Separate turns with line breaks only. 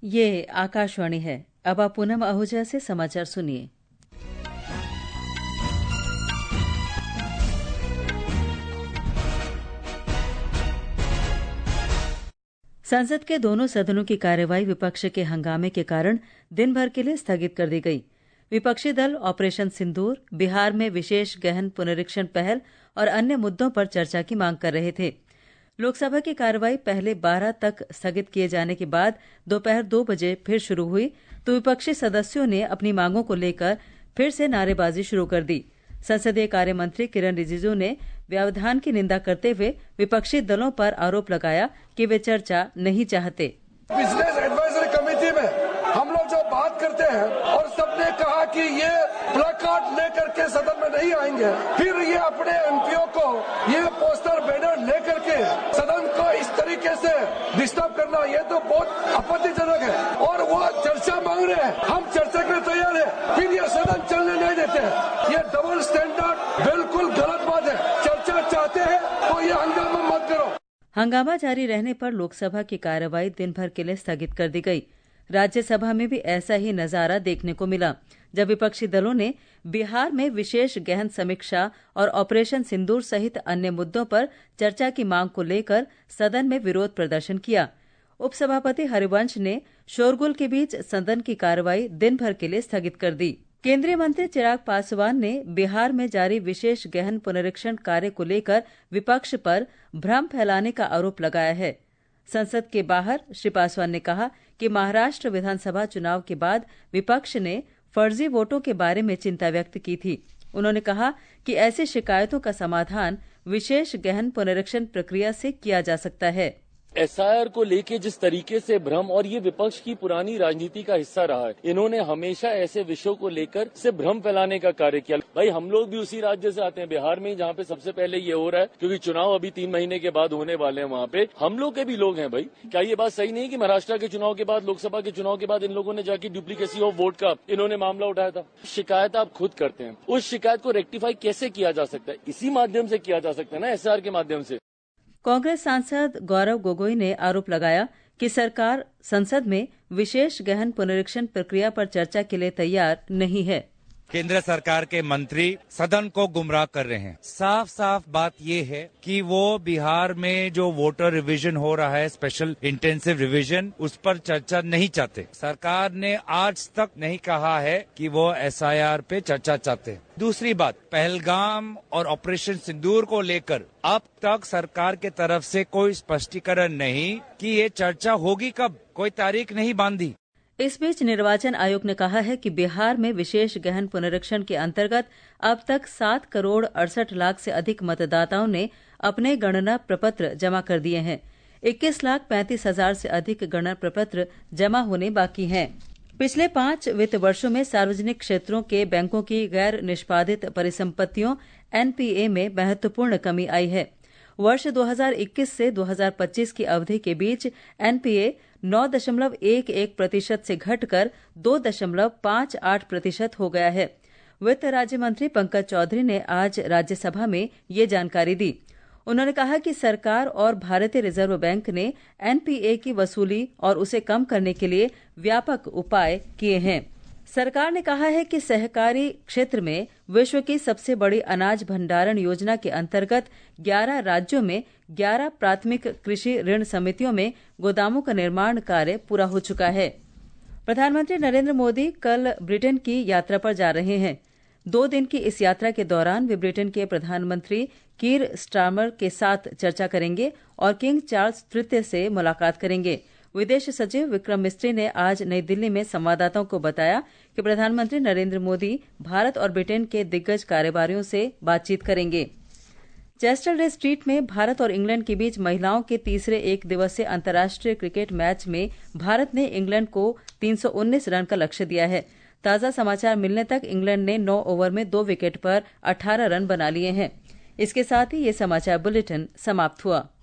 ये आकाशवाणी है। अब आप पूनम आहूजा से समाचार सुनिए। संसद के दोनों सदनों की कार्यवाही विपक्ष के हंगामे के कारण दिन भर के लिए स्थगित कर दी गई। विपक्षी दल ऑपरेशन सिंदूर, बिहार में विशेष गहन पुनरीक्षण पहल और अन्य मुद्दों पर चर्चा की मांग कर रहे थे। लोकसभा की कार्यवाही पहले 12 तक स्थगित किए जाने के बाद दोपहर 2 बजे फिर शुरू हुई तो विपक्षी सदस्यों ने अपनी मांगों को लेकर फिर से नारेबाजी शुरू कर दी। संसदीय कार्य मंत्री किरण रिजिजू ने व्यवधान की निंदा करते हुए विपक्षी दलों पर आरोप लगाया कि वे चर्चा नहीं चाहते।
बिजनेस एडवाइजरी कमेटी में हम लोग जो बात करते हैं और सबने कहा कि ये प्लकार्ड लेकर के सदन में नहीं आएंगे, फिर ये अपने एमपीओ को ये पोस्टर बैनर लेकर के सदन को इस तरीके से डिस्टर्ब करना, ये तो बहुत आपत्तिजनक है और वो चर्चा मांग रहे हैं। हम चर्चा के लिए तैयार है, फिर ये सदन चलने नहीं देते हैं। ये डबल स्टैंडर्ड बिल्कुल गलत बात है। चर्चा चाहते हैं तो ये हंगामा मत करो।
हंगामा जारी रहने पर लोकसभा की कार्यवाही दिन भर के लिए स्थगित कर दी गई। राज्यसभा में भी ऐसा ही नजारा देखने को मिला, जब विपक्षी दलों ने बिहार में विशेष गहन समीक्षा और ऑपरेशन सिंदूर सहित अन्य मुद्दों पर चर्चा की मांग को लेकर सदन में विरोध प्रदर्शन किया। उपसभापति हरिवंश ने शोरगुल के बीच सदन की कार्यवाही दिन भर के लिए स्थगित कर दी। केंद्रीय मंत्री चिराग पासवान ने बिहार में जारी विशेष गहन पुनरीक्षण कार्य को लेकर विपक्ष पर भ्रम फैलाने का आरोप लगाया है। संसद के बाहर श्री पासवान ने कहा कि महाराष्ट्र विधानसभा चुनाव के बाद विपक्ष ने फर्जी वोटों के बारे में चिंता व्यक्त की थी। उन्होंने कहा कि ऐसी शिकायतों का समाधान विशेष गहन पुनरीक्षण प्रक्रिया से किया जा सकता है।
एसआईआर को लेके जिस तरीके से भ्रम, और ये विपक्ष की पुरानी राजनीति का हिस्सा रहा है, इन्होंने हमेशा ऐसे विषयों को लेकर से भ्रम फैलाने का कार्य किया। भाई हम लोग भी उसी राज्य से आते हैं, बिहार में, जहाँ पे सबसे पहले ये हो रहा है, क्योंकि चुनाव अभी 3 महीने के बाद होने वाले हैं। वहाँ पे हम लोग के भी लोग हैं। भाई क्या ये बात सही नहीं कि महाराष्ट्र के चुनाव के बाद, लोकसभा के चुनाव के बाद इन लोगों ने जाके डुप्लीकेसी ऑफ वोट का इन्होंने मामला उठाया था। शिकायत आप खुद करते हैं, उस शिकायत को रेक्टिफाई कैसे किया जा सकता है? इसी माध्यम से किया जा सकता है ना, एसआईआर के माध्यम से।
कांग्रेस सांसद गौरव गोगोई ने आरोप लगाया कि सरकार संसद में विशेष गहन पुनरीक्षण प्रक्रिया पर चर्चा के लिए तैयार नहीं है।
केंद्र सरकार के मंत्री सदन को गुमराह कर रहे हैं। साफ साफ बात ये है कि वो बिहार में जो वोटर रिवीजन हो रहा है, स्पेशल इंटेंसिव रिवीजन, उस पर चर्चा नहीं चाहते। सरकार ने आज तक नहीं कहा है कि वो एसआईआर पे चर्चा चाहते। दूसरी बात, पहलगाम और ऑपरेशन सिंदूर को लेकर अब तक सरकार के तरफ से कोई स्पष्टीकरण नहीं कि ये चर्चा होगी कब, कोई तारीख नहीं बांधी।
इस बीच निर्वाचन आयोग ने कहा है कि बिहार में विशेष गहन पुनरीक्षण के अंतर्गत अब तक 7 करोड़ 68 लाख से अधिक मतदाताओं ने अपने गणना प्रपत्र जमा कर दिए हैं। 21 लाख 35 हजार से अधिक गणना प्रपत्र जमा होने बाकी हैं। पिछले 5 वित्त वर्षों में सार्वजनिक क्षेत्रों के बैंकों की गैर निष्पादित परिसंपत्तियों एनपीए में महत्वपूर्ण कमी आई है। वर्ष 2021 से 2025 की अवधि के बीच एनपीए 9.11% से घटकर 2.58% हो गया है। वित्त राज्य मंत्री पंकज चौधरी ने आज राज्यसभा में ये जानकारी दी। उन्होंने कहा कि सरकार और भारतीय रिजर्व बैंक ने एनपीए की वसूली और उसे कम करने के लिए व्यापक उपाय किए हैं। सरकार ने कहा है कि सहकारी क्षेत्र में विश्व की सबसे बड़ी अनाज भंडारण योजना के अंतर्गत 11 राज्यों में 11 प्राथमिक कृषि ऋण समितियों में गोदामों का निर्माण कार्य पूरा हो चुका है। प्रधानमंत्री नरेंद्र मोदी कल ब्रिटेन की यात्रा पर जा रहे हैं। 2 दिन की इस यात्रा के दौरान वे ब्रिटेन के प्रधानमंत्री कीर स्टारमर के साथ चर्चा करेंगे और किंग चार्ल्स तृतीय से मुलाकात करेंगे। विदेश सचिव विक्रम मिस्त्री ने आज नई दिल्ली में संवाददाताओं को बताया कि प्रधानमंत्री नरेंद्र मोदी भारत और ब्रिटेन के दिग्गज कारोबारियों से बातचीत करेंगे। चेस्टरले स्ट्रीट में भारत और इंग्लैंड के बीच महिलाओं के तीसरे एक दिवसीय अंतर्राष्ट्रीय क्रिकेट मैच में भारत ने इंग्लैंड को 319 रन का लक्ष्य दिया है। ताजा समाचार मिलने तक इंग्लैंड ने 9 ओवर में 2 विकेट पर 18 रन बना लिए हैं। इसके साथ ही ये समाचार बुलेटिन समाप्त हुआ।